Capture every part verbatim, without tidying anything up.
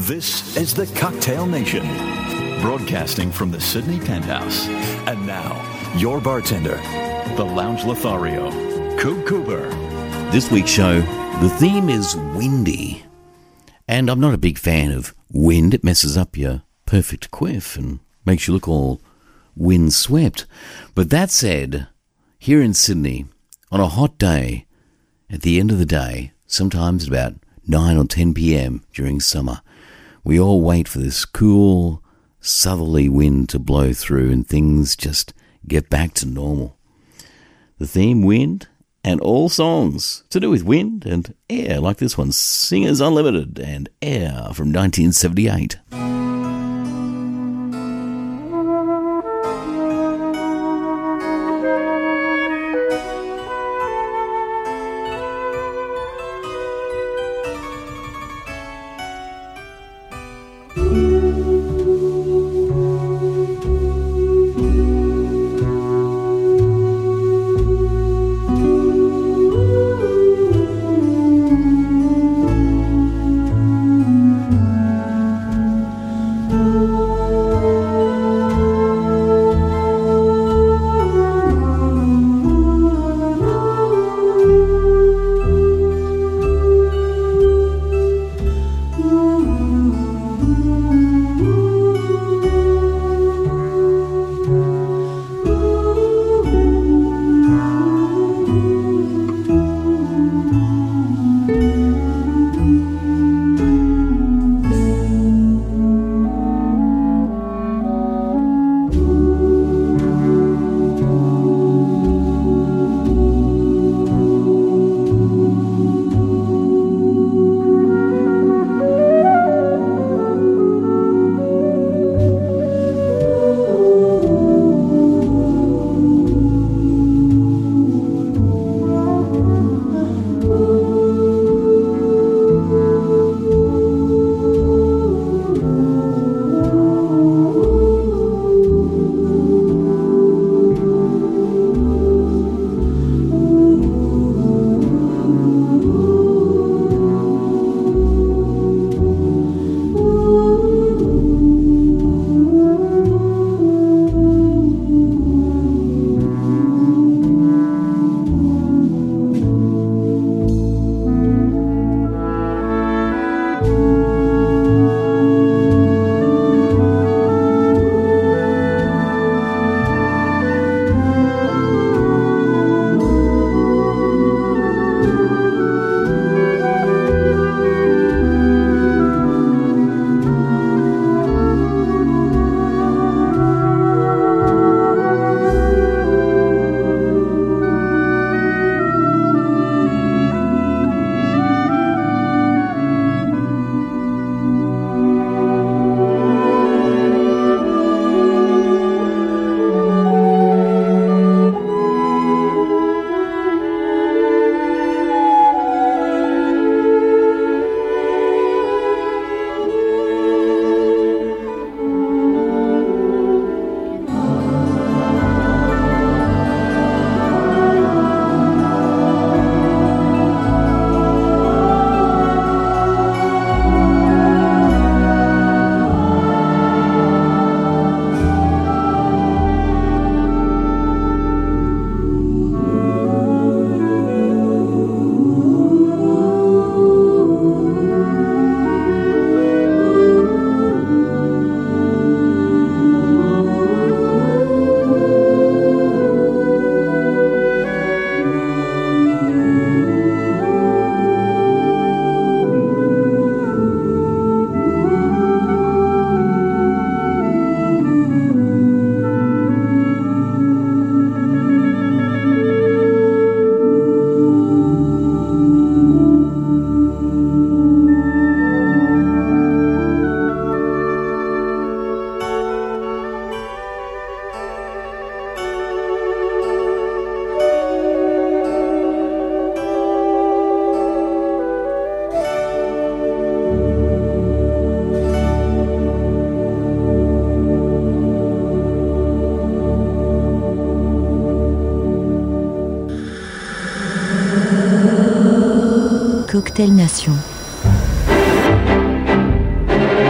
This is the Cocktail Nation, broadcasting from the Sydney Penthouse. And now, your bartender, the Lounge Lothario, Coop Cooper. This week's show, the theme is windy. And I'm not a big fan of wind. It messes up your perfect quiff and makes you look all windswept. But that said, here in Sydney, on a hot day, at the end of the day, sometimes about nine or ten p.m. during summer, we all wait for this cool, southerly wind to blow through and things just get back to normal. The theme, wind, and all songs to do with wind and air, like this one, Singers Unlimited and Air from nineteen seventy-eight. Cocktail Nation.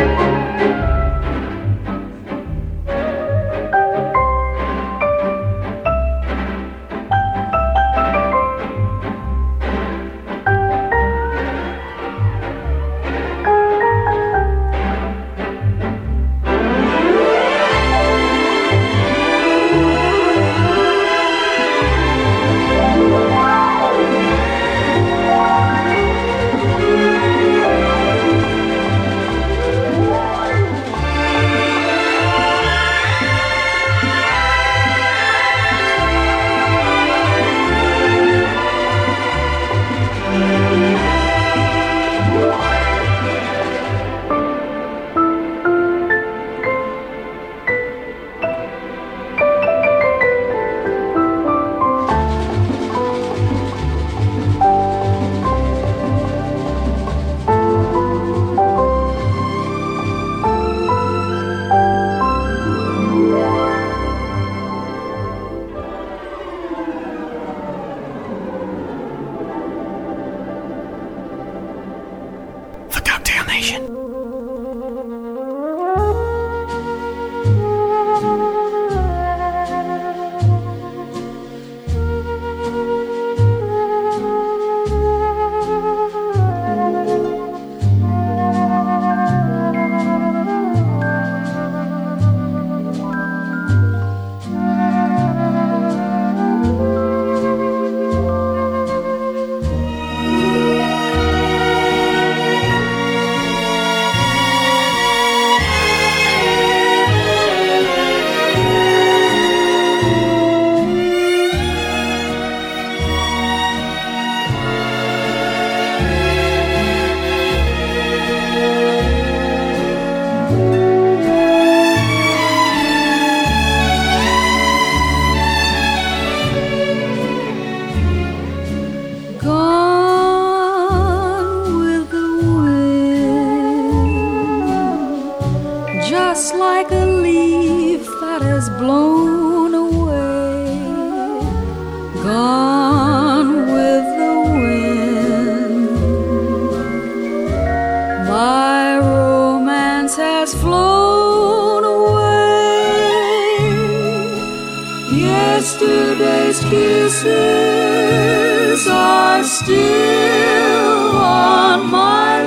Yesterday's kisses are still on my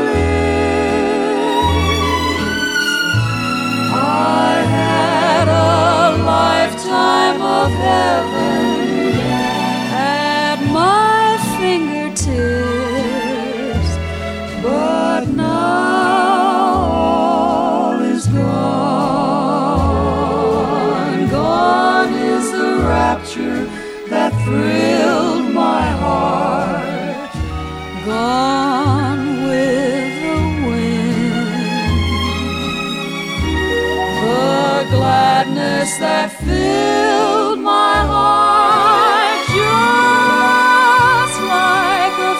lips. I had a lifetime of heaven at my fingertips, but now all is gone. Gone is the rapture that thrilled my heart, gone with the wind. The gladness that filled my heart, just like a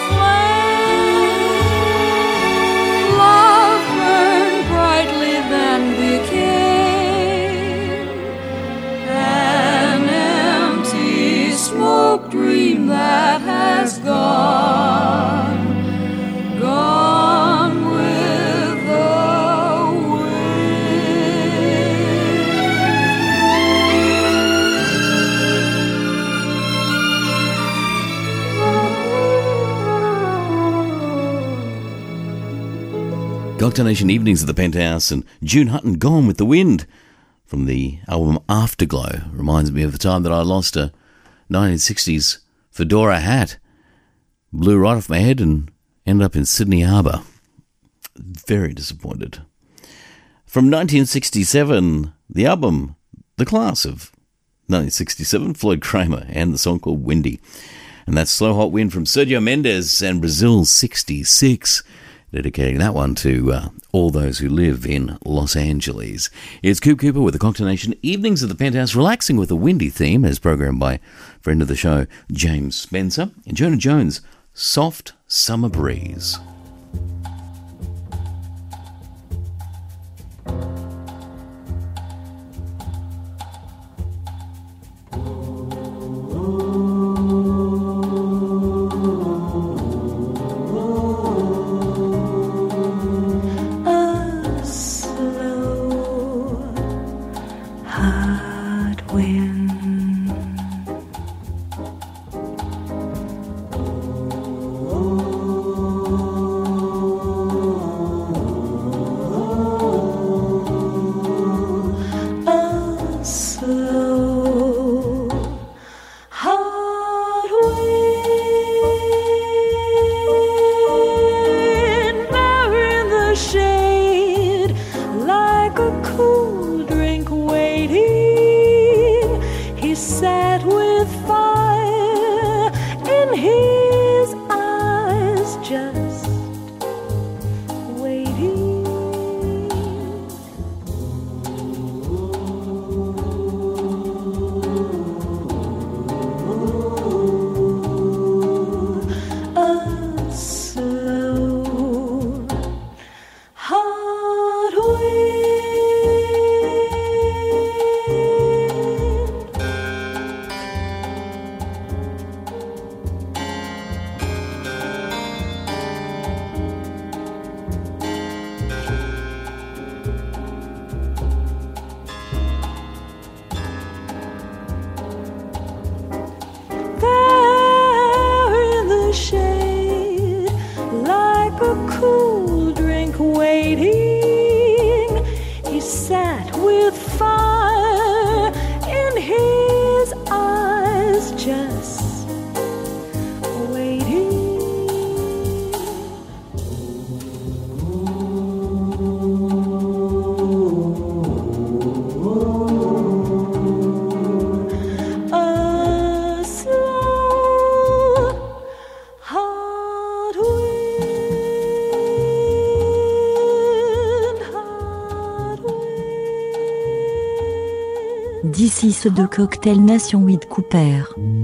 flame, love burned brightly, then became an empty smoke dream that has gone, gone with the Cocktail Nation Evenings at the Penthouse and June Hutton, Gone with the Wind, from the album Afterglow. Reminds me of the time that I lost a nineteen sixties fedora hat. Blew right off my head and ended up in Sydney Harbour. Very disappointed. From nineteen sixty-seven, the album The Class of nineteen sixty-seven, Floyd Kramer, and the song called Windy. And that's Slow Hot Wind from Sergio Mendes and Brazil sixty-six. Dedicating that one to uh, all those who live in Los Angeles. It's Coop Cooper with the Cocktail Nation Evenings at the Penthouse, relaxing with a windy theme, as programmed by friend of the show, James Spencer. And Jonah Jones, Soft Summer Breeze. D'ici ceux de Cocktail Nation with Cooper.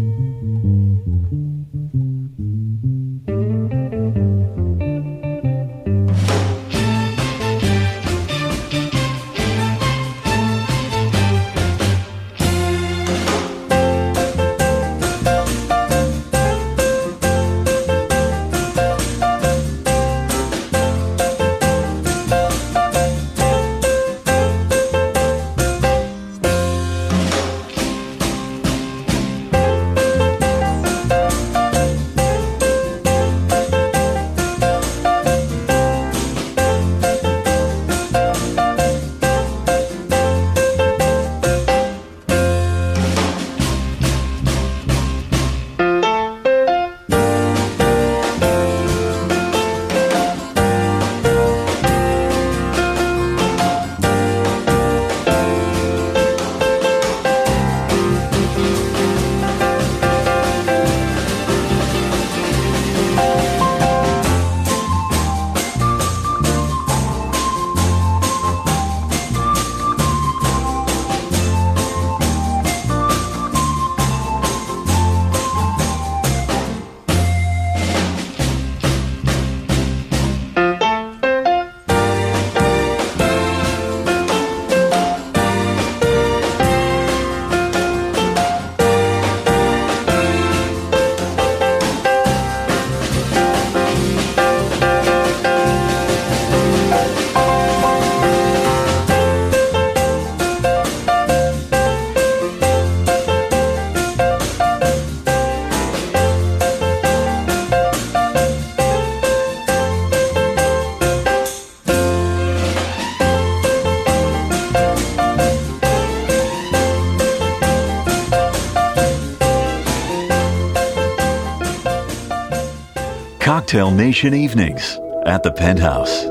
Cocktail Nation Evenings at the Penthouse.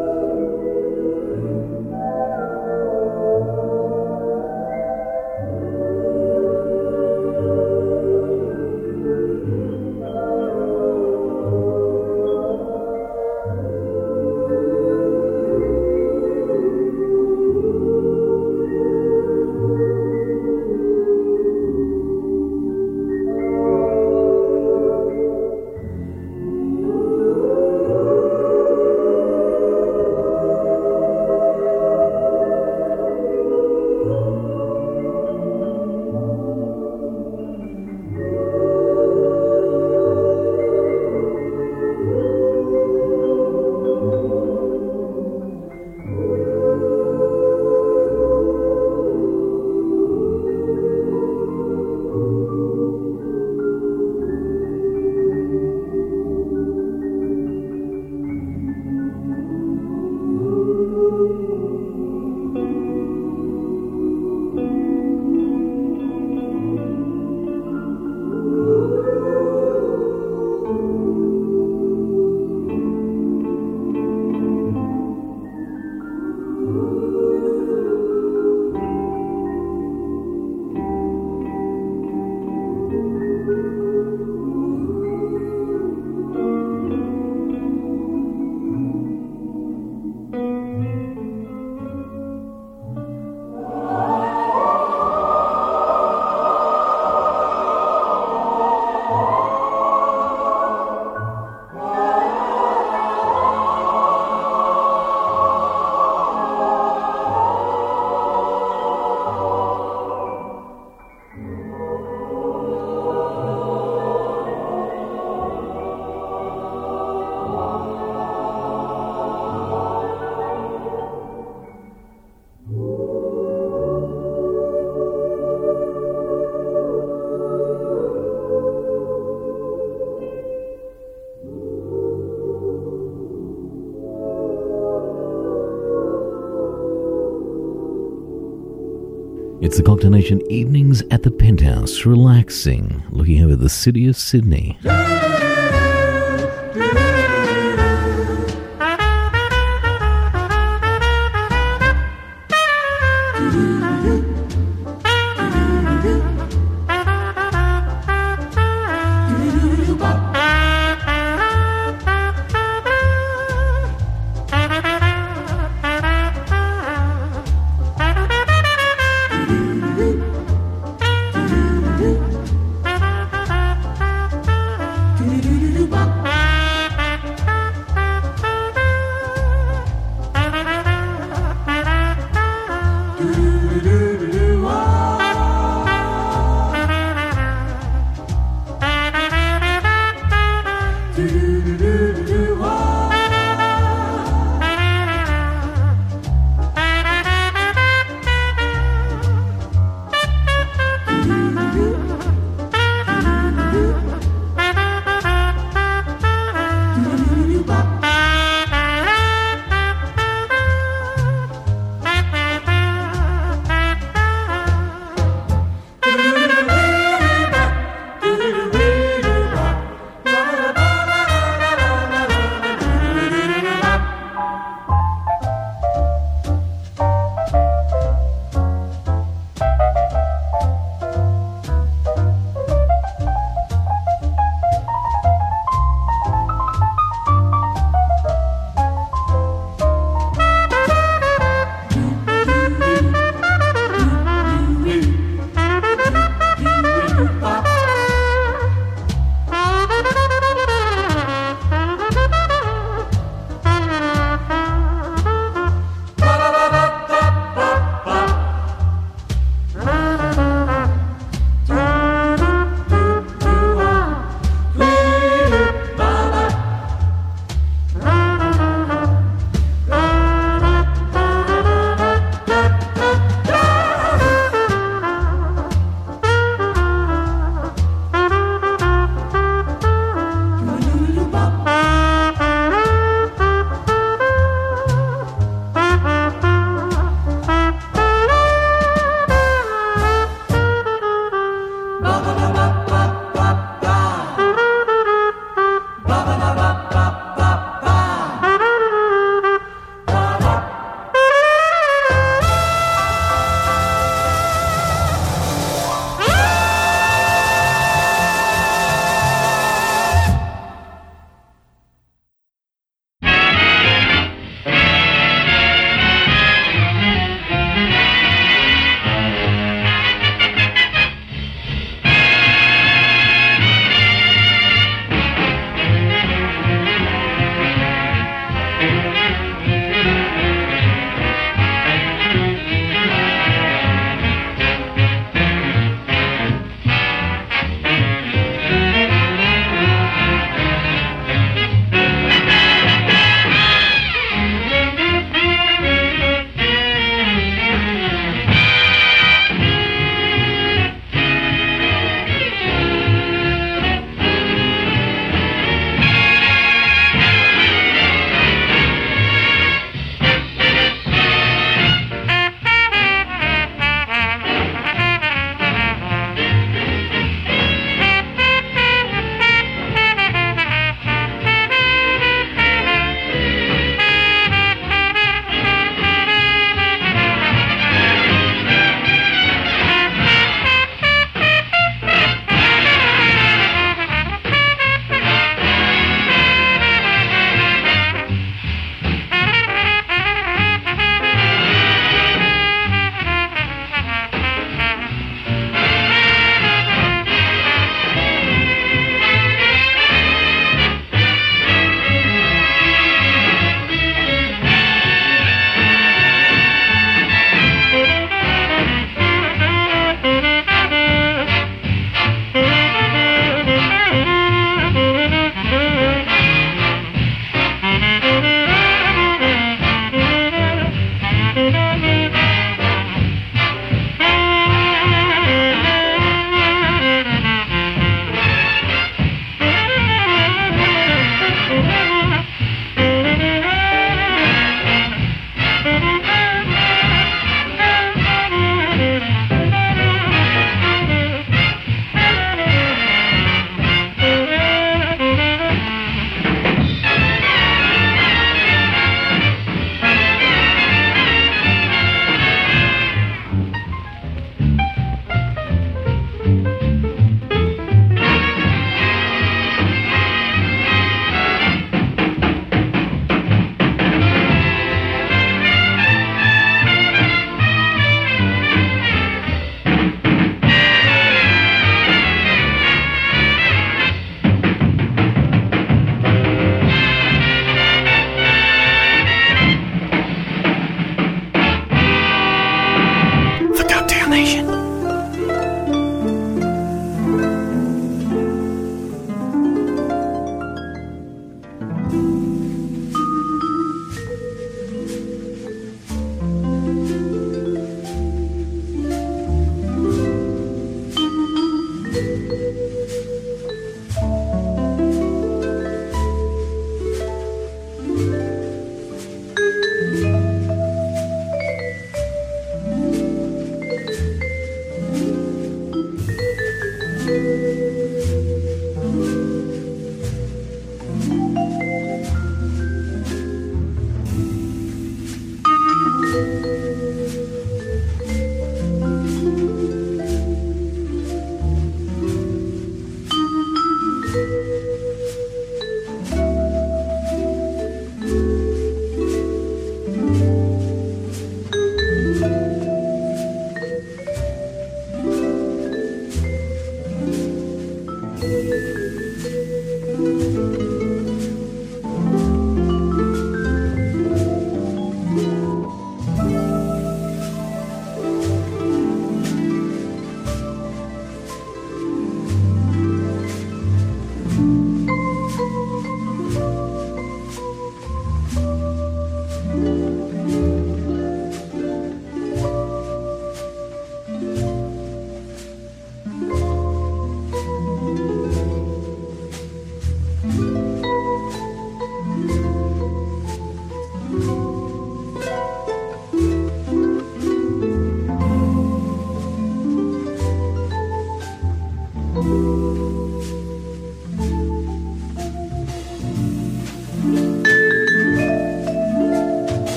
It's the Cocktail Nation Evenings at the Penthouse, relaxing, looking over the city of Sydney.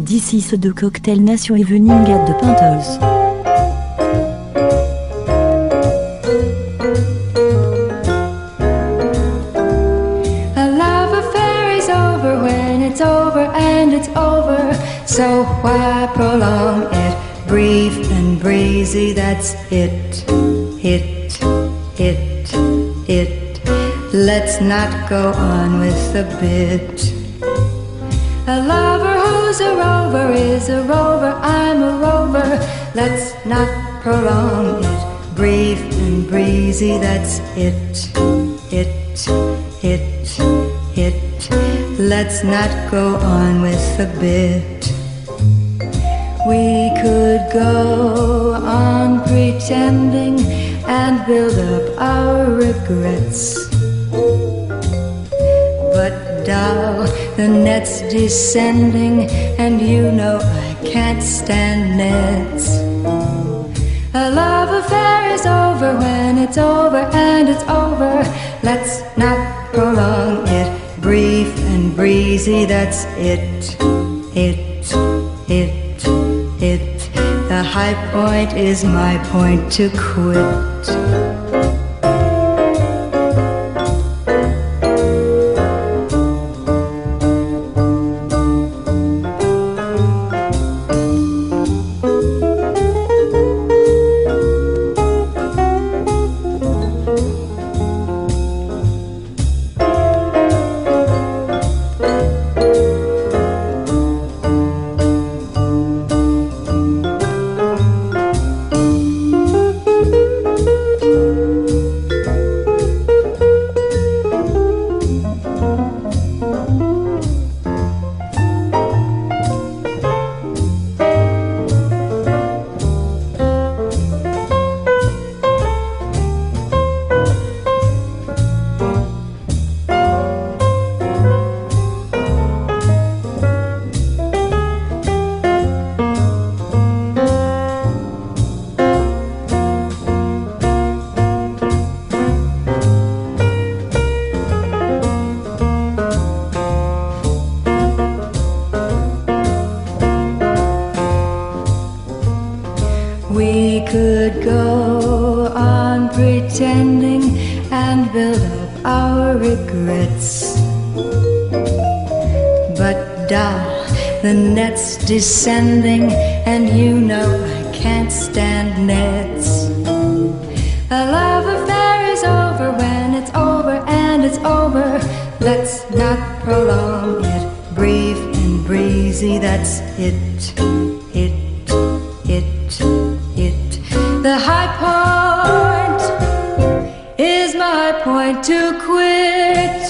This is the Cocktail Nation evening at the Penthouse. A love affair is over when it's over and it's over. So why prolong it? Brief and breezy, that's it. It, it, it. Let's not go on with the bit. A lover who's a rover is a rover, I'm a rover. Let's not prolong it. Brief and breezy, that's it. It, it, it. Let's not go on with the bit. We could go on pretending and build up our regrets. But doll, the net's descending, and you know I can't stand nets. A love affair is over when it's over and it's over. Let's not prolong it. Brief and breezy, that's it. It, it, it. The high point is my point to quit. We could go on pretending and build up our regrets. But doll, the net's descending, and you know I can't stand nets. A love affair is over when it's over and it's over. Let's not prolong it. Brief and breezy, that's it. It, it, it. The high point is my point to quit.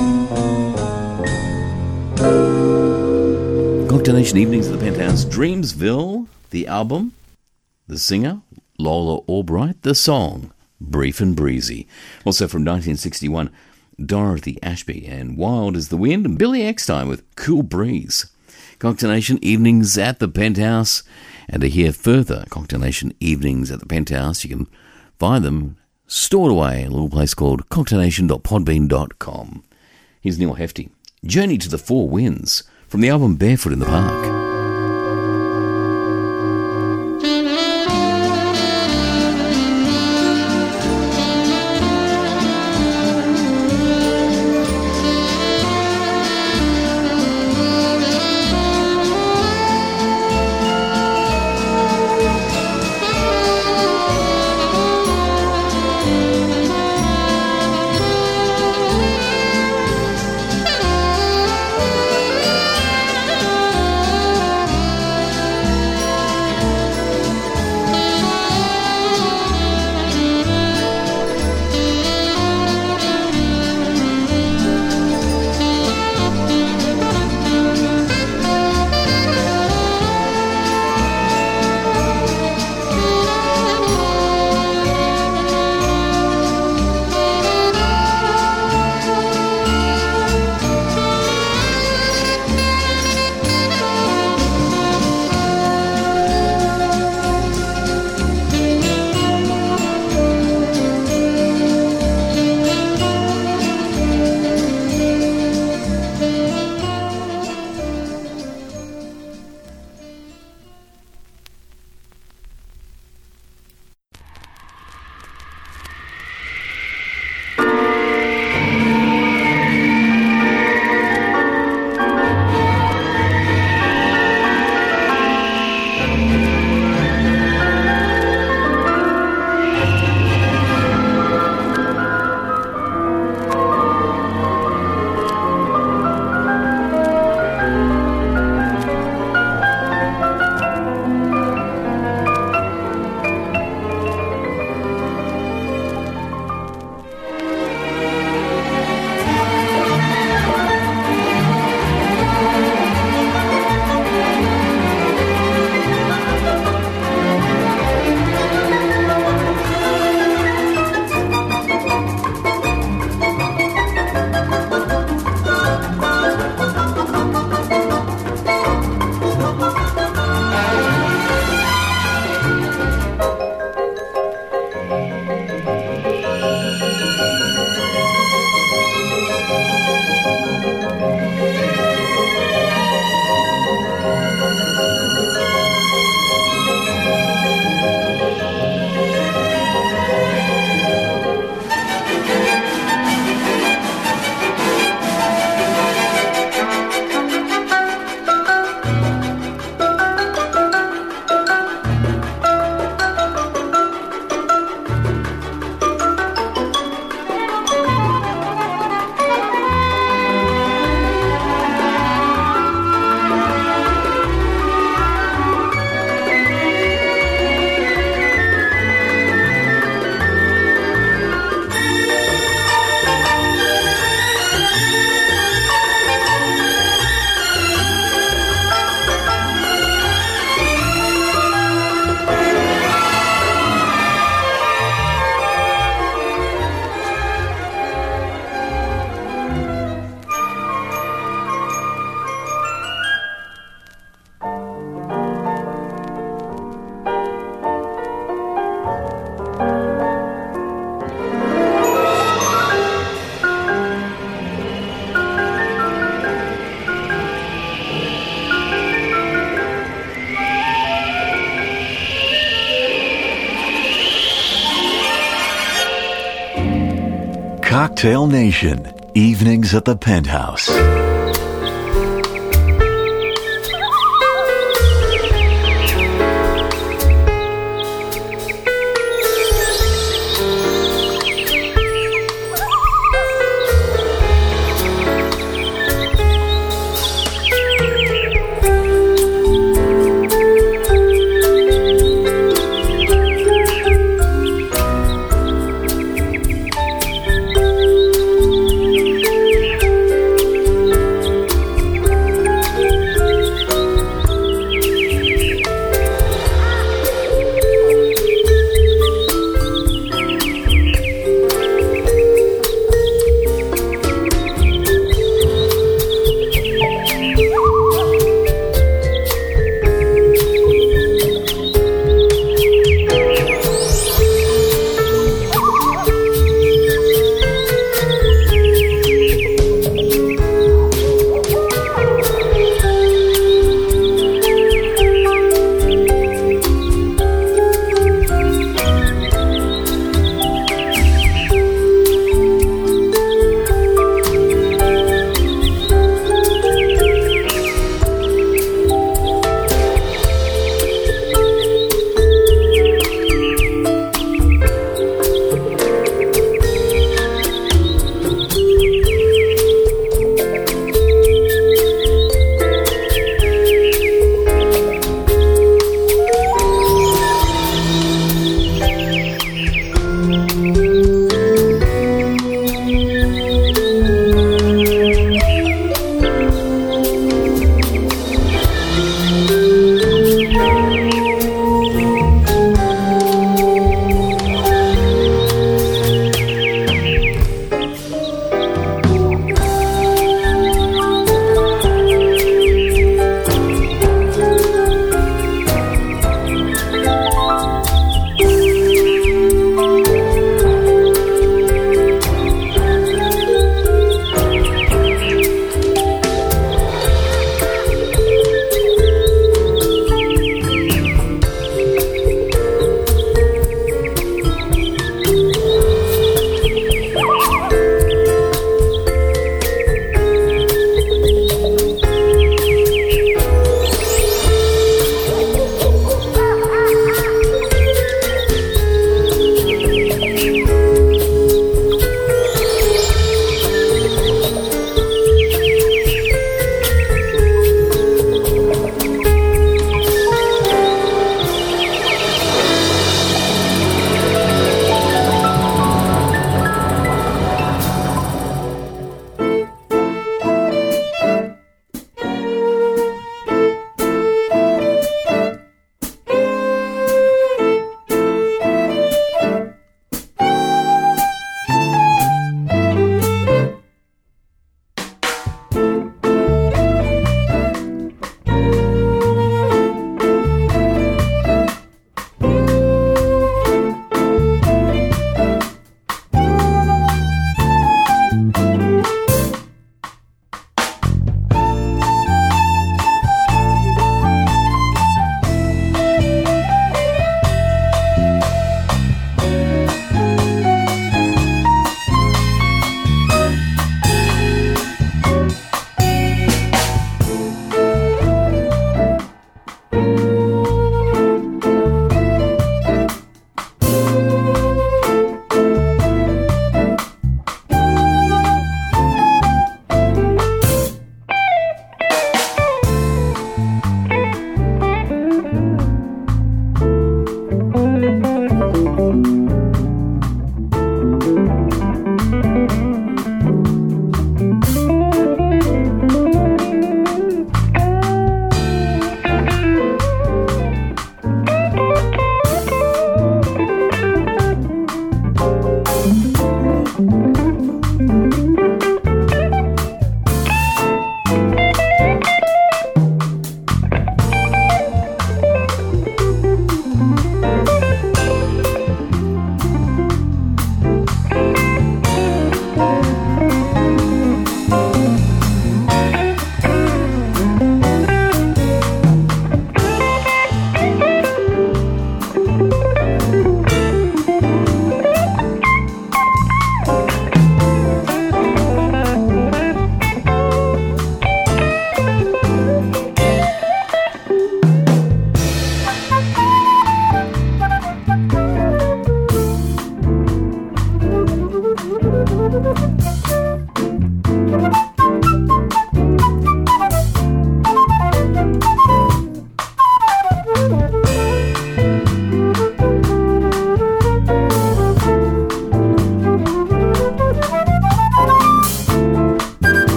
Cocktail Nation Evenings at the Penthouse. Dreamsville, the album, the singer, Lola Albright, the song, Brief and Breezy. Also from nineteen sixty-one, Dorothy Ashby and Wild as the Wind, and Billy Eckstine with Cool Breeze. Cocktail Nation Evenings at the Penthouse. And to hear further Cocktail Nation Evenings at the Penthouse, you can find them stored away in a little place called cocktail nation dot podbean dot com. Here's Neil Hefti, Journey to the Four Winds, from the album Barefoot in the Park. Thank you. Cocktail Nation, evenings at the Penthouse.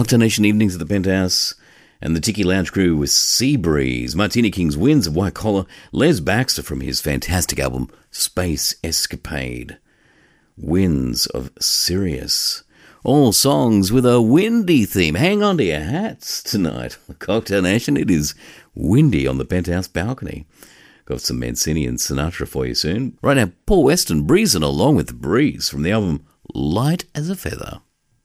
Cocktail Nation evenings at the Penthouse, and the Tiki Lounge crew with Sea Breeze, Martini King's Winds of White Collar, Les Baxter from his fantastic album Space Escapade, Winds of Sirius. All songs with a windy theme. Hang on to your hats tonight. Cocktail Nation, it is windy on the Penthouse balcony. Got some Mancini and Sinatra for you soon. Right now, Paul Weston breezing along with the breeze from the album Light as a Feather.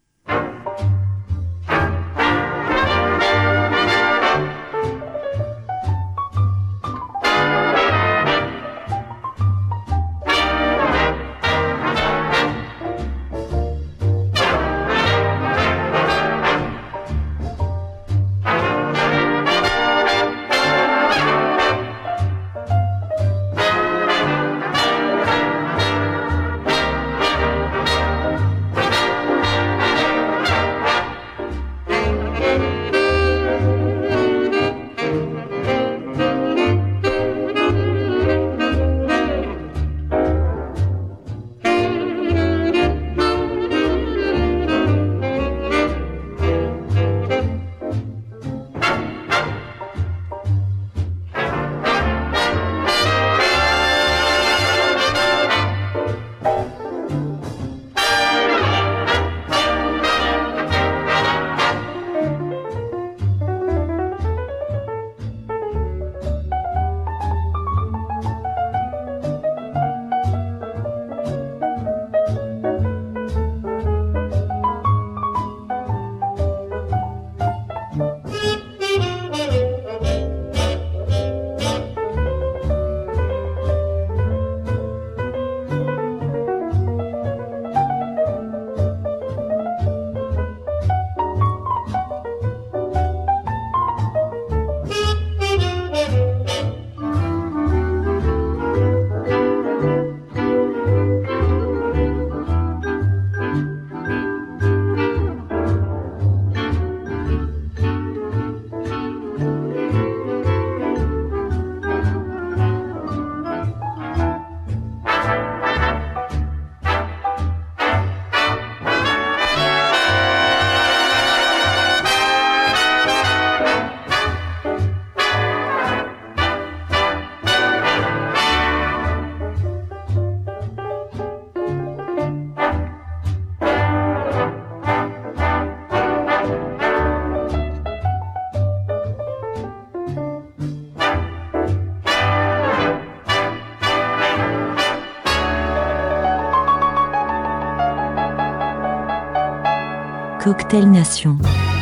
Cocktail Nation.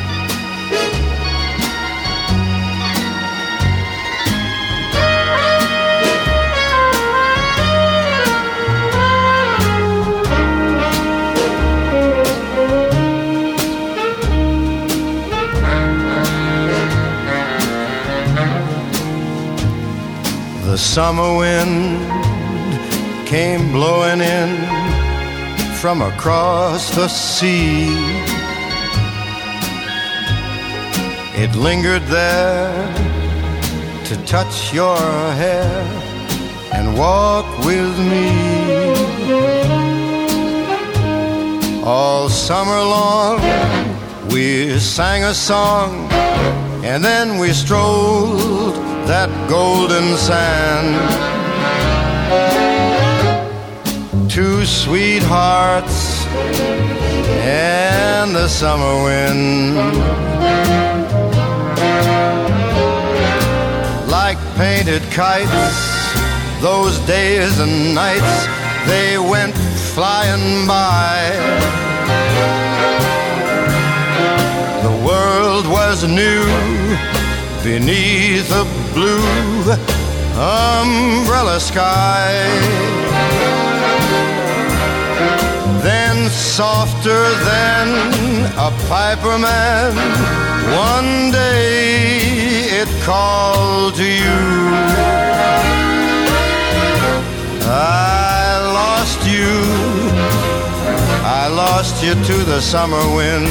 The summer wind came blowing in from across the sea. It lingered there to touch your hair and walk with me. All summer long we sang a song, and then we strolled that golden sand. Two sweethearts and the summer wind, like painted kites, those days and nights, they went flying by. The world was new beneath a blue umbrella sky. Then softer than a piper man, one day it called to you. I lost you, I lost you to the summer wind.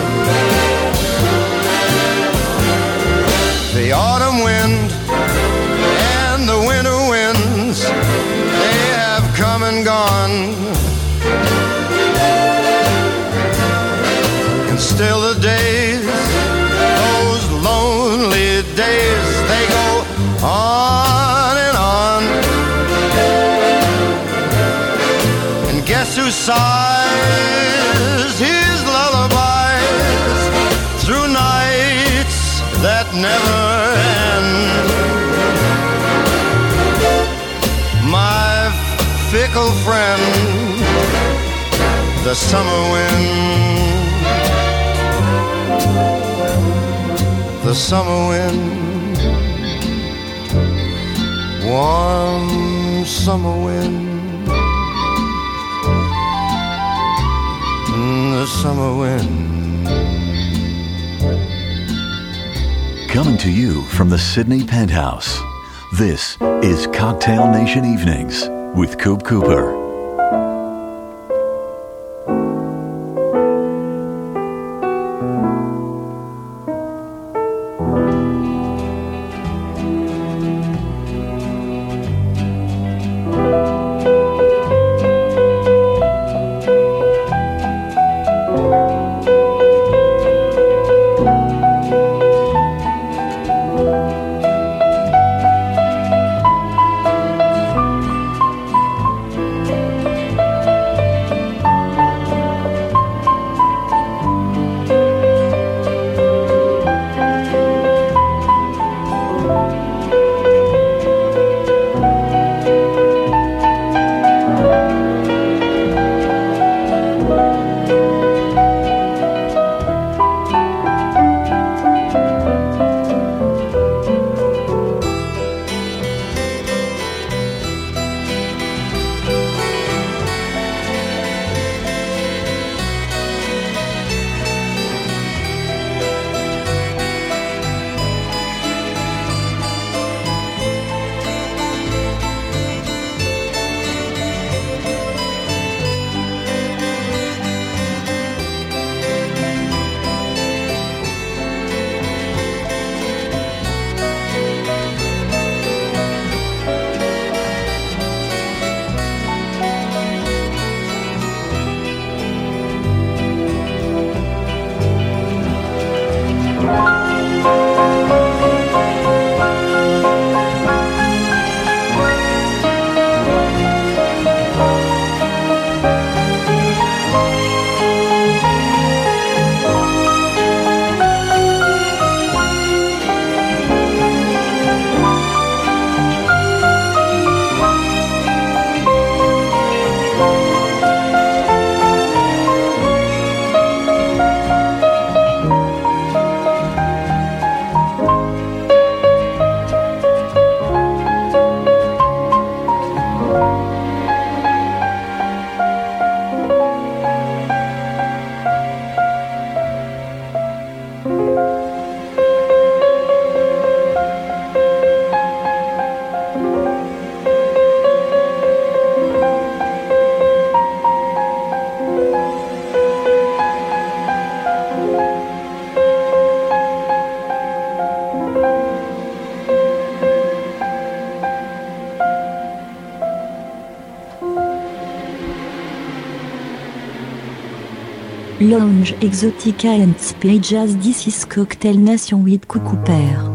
The autumn wind and the winter winds, they have come and gone. And still the days days, they go on and on. And guess who sighs his lullabies through nights that never end? My fickle friend, the summer wind. The summer wind, warm summer wind, the summer wind. Coming to you from the Sydney Penthouse, this is Cocktail Nation Evenings with Coop Cooper. Lounge Exotica and Spirit Jazz. This is Cocktail Nation with Coop Cooper.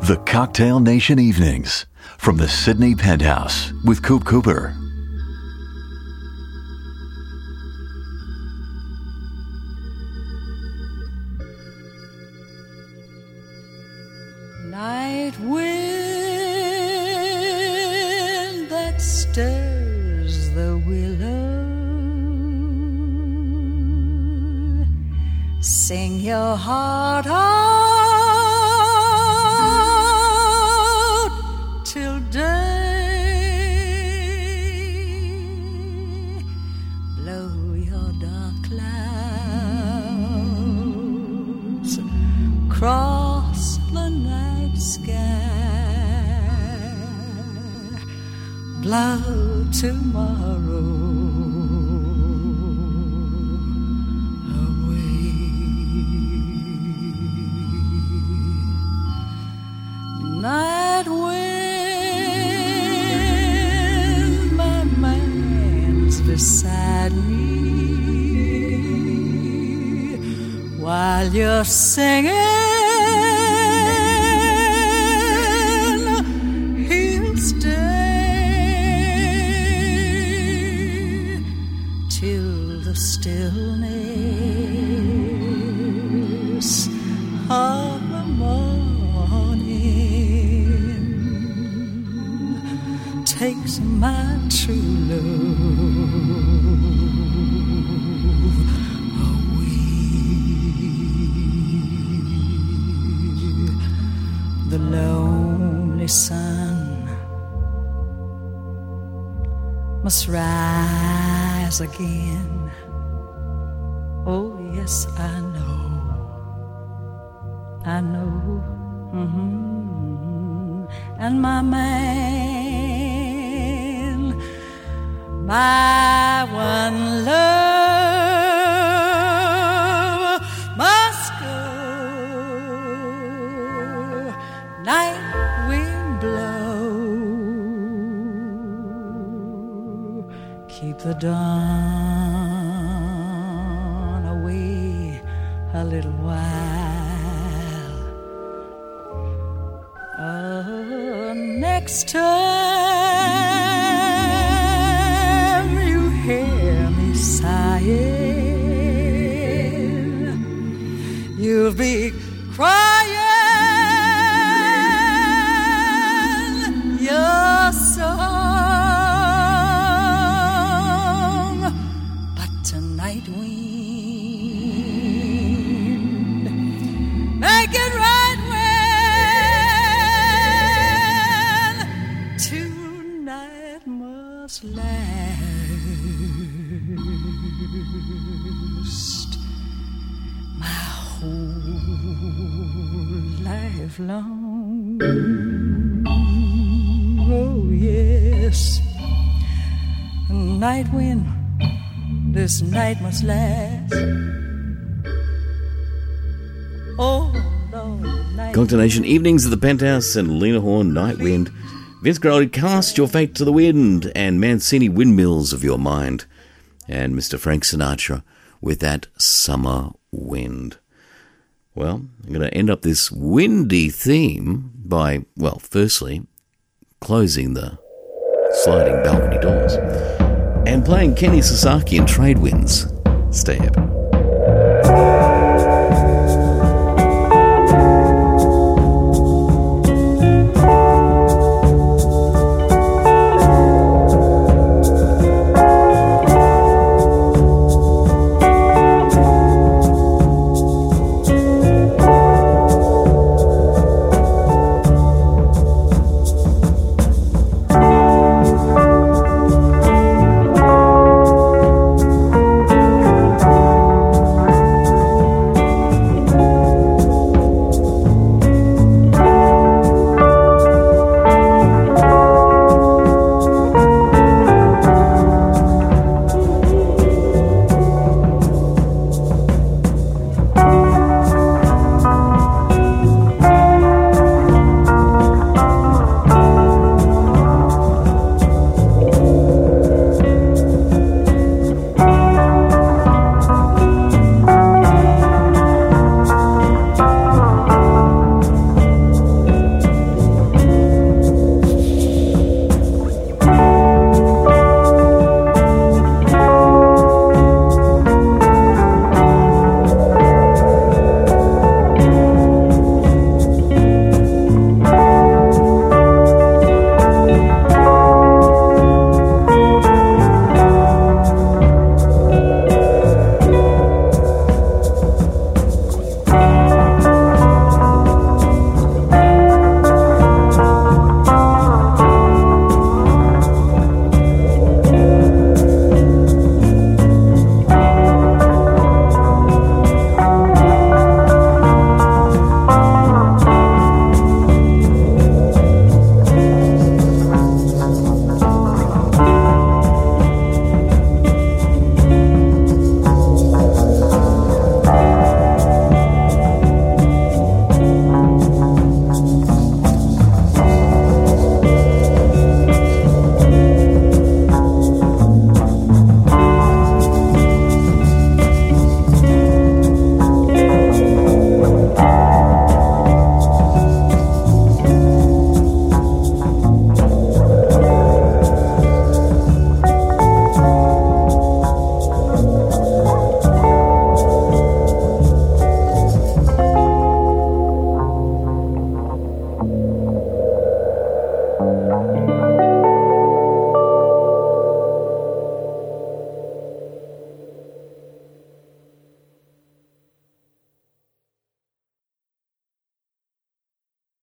The Cocktail Nation Evenings from the Sydney Penthouse with Coop Cooper. Night wind that stirs the willow, sing your heart out till day, blow your dark clouds across the night sky, blow tomorrow away. Night wind, my man's beside me while you're singing. Stillness of the morning takes my true love away. The lonely sun must rise again. Oh, yes, I know, I know, mm-hmm. And my man, my one love must go. Night wind blow, keep the dawn a little while. Oh, next time you hear me sighing, you'll be crying your song. But tonight we make it right when tonight must last my whole life long. Oh yes, night wind, this night must last. Oh, Cocktail Nation Evenings at the Penthouse and Lena Horne, Night Wind. Vince Guaraldi, Cast Your Fate to the Wind, and Mancini, Windmills of Your Mind. And Mister Frank Sinatra with that Summer Wind. Well, I'm going to end up this windy theme by, well, firstly, closing the sliding balcony doors and playing Kenny Sasaki and Trade Winds. Stay happy.